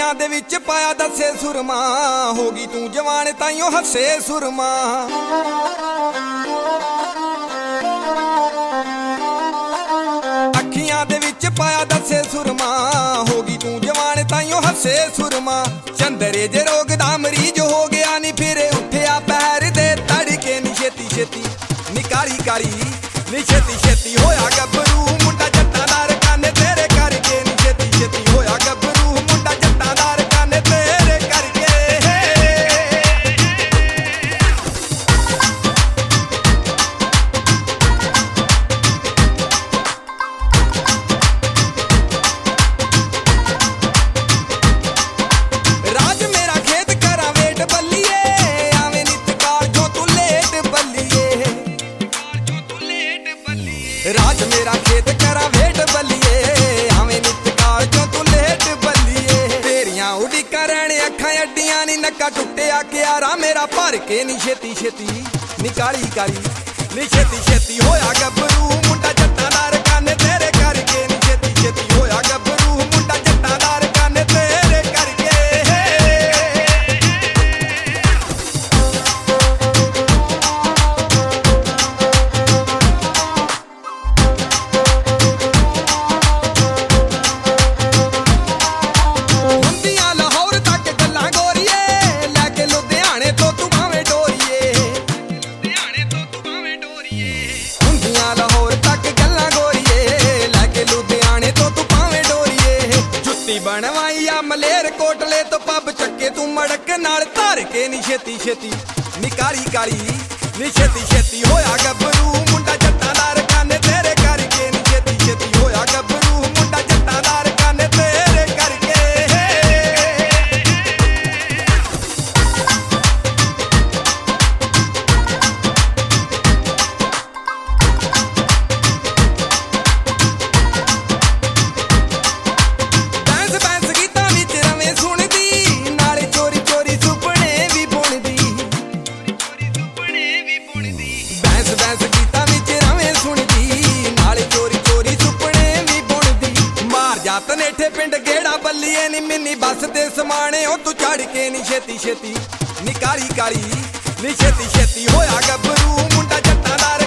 ਅੱਖੀਆਂ ਦੇ ਵਿੱਚ ਪਾਇਆ ਦੱਸੇ ਸੁਰਮਾ, ਹੋ ਗਈ ਤੂੰ ਜਵਾਨ ਤਾਈਓ ਹੱਸੇ ਸੁਰਮਾ। ਅੱਖੀਆਂ ਦੇ ਵਿੱਚ ਪਾਇਆ ਦੱਸੇ ਸੁਰਮਾ, ਹੋ ਗਈ ਤੂੰ ਜਵਾਨ ਤਾਈਓ ਹੱਸੇ ਸੁਰਮਾ। ਚੰਦਰੇ ਜੇ ਰੋਗ ਦਾ ਮਰੀਜ਼ ਹੋ ਗਿਆ ਨੀ, ਫਿਰੇ ਉੱਠਿਆ ਪੈਰ ਦੇ ਤੜਕੇ ਨੀ ਛੇਤੀ ਛੇਤੀ ਨੀ ਕਾਲੀ ਕਾਲੀ ਨੀ ਛੇਤੀ ਛੇਤੀ ਹੋਇਆ ਗੱਭਰੂ ਮੁੰਡਾ ਜੱਟਾਂ ਦਾ ਰਕਾਨੇ ਤੇਰੇ ਕਰਕੇ ਨੀ ਛੇਤੀ ਛੇਤੀ ਹੋਇਆ ਗੱਭਰੂ ਮੁੰਡਾ ਜੱਟਾਂ ਦਾ ਰਕਾਨੇ ਤੇਰੇ ਕਰਕੇ। ਰਾਜ ਮੇਰਾ ਖੇਤ ਕਰਾਂ ਵੇਟ ਬੱਲੀਏ, ਆਵੇਂ ਨਿੱਤ ਕਾਲਜੋਂ ਤੂੰ ਲੇਟ ਬੱਲੀਏ। ਰਾਜ ਮੇਰਾ ਖੇਤ ਕਰਾਂ ਵੇਟ ਬੱਲੀਏ, ਆਵੇਂ ਨਿੱਤ ਕਾਲਜੋਂ ਤੂੰ ਲੇਟ ਬੱਲੀਏ। ਤੇਰੀਆਂ ਉਡੀਕਾਂ ਰਹਿਣ ਅੱਖਾਂ ਅੱਡੀਆਂ ਨੀ, ਨੱਕਾ ਟੁੱਟਿਆ ਕਿਆਰਾ ਮੇਰਾ ਭਰ ਕੇ ਨੀ ਛੇਤੀ ਛੇਤੀ ਨੀ ਕਾਲੀ ਕਾਲੀ ਨੀ ਛੇਤੀ ਛੇਤੀ ਹੋਇਆ ਗੱਭਰੂ ਮੁੰਡਾ ਜੱਟਾਂ ਦਾ ਰਕਾਨੇ ਤੇਰੇ ਕਰਕੇ ਨੀ ਛੇਤੀ ਛੇਤੀ ਹੋਇਆ ਗੱਭਰੂ ਮੁੰਡਾ ਜੱਟਾਂ ਦਾ ਰਕਾਨੇ ਤੇਰੇ ਕਰਕੇ। ਹੁੰਦੀਆਂ ਲਾਹੌਰ ਤੱਕ ਗੱਲਾਂ ਗੋਰੀਏ, ਲੈ ਕੇ ਲੁਧਿਆਣੇ ਤੋਂ ਤੂੰ ਭਾਵੇਂ ਡੋਰੀਏ। ਹੁੰਦੀਆਂ ਲਾਹੌਰ ਤੱਕ ਗੱਲਾਂ ਗੋਰੀਏ, ਲੈ ਕੇ ਲੁਧਿਆਣੇ ਤੋਂ ਤੂੰ ਭਾਵੇਂ ਡੋਰੀਏ। ਜੁੱਤੀ ਬਣਵਾਈ ਆ ਮਲੇਰ ਕੋਟਲੇ ਤੋਂ, ਪੱਬ ਚੱਕੇ ਤੂੰ ਮੜਕ ਨਾਲ ਧਰ ਕੇ ਨੀ ਛੇਤੀ ਛੇਤੀ ਨੀ ਕਾਲੀ ਕਾਲੀ ਨੀ ਛੇਤੀ ਛੇਤੀ ਹੋਇਆ ਗੱਭਰੂ ਮੁੰਡਾ ਜੱਟਾਂ ਦਾ ਰਕਾਨੇ ਤੇਰੇ ਕਰਕੇ ਨੀ ਛੇਤੀ ਛੇਤੀ ਹੋਇਆ ਗੱਭਰੂ ਮੁੰਡਾ ਜੱਟਾਂ ਦਾ ਰਕਾਨੇ ਤੇਰੇ ਕਰਕੇ। ਬੈਂਸ ਬੈਂਸ ਗੀਤਾਂ ਵਿੱਚ ਰਵੇਂ ਸੁਣਦੀ, ਨਾਲੇ ਚੋਰੀ ਚੋਰੀ ਸੁਪਨੇ ਵੀ ਬੁਣਦੀ। ਬੈਂਸ ਬੈਂਸ ਗੀਤਾਂ ਵਿੱਚ ਰਵੇਂ ਸੁਣਦੀ, ਨਾਲੇ ਚੋਰੀ ਚੋਰੀ ਸੁਪਨੇ ਵੀ ਬੁਣਦੀ। ਮਾਰ ਜਾ ਤਨੇਠੇ ਪਿੰਡ ਗੇੜਾ ਬੱਲੀਏ ਨੀ, ਮਿੰਨੀ ਬੱਸ ਤੇ ਸਮਾਣੇ ਉਹ ਤੂੰ ਚੜ ਕੇ ਨੀ ਛੇਤੀ ਛੇਤੀ ਨੀ ਕਾਲੀ ਕਾਲੀ ਨੀ ਛੇਤੀ ਛੇਤੀ ਹੋਇਆ ਗੱਭਰੂ ਮੁੰਡਾ ਜੱਟਾਂ ਦਾ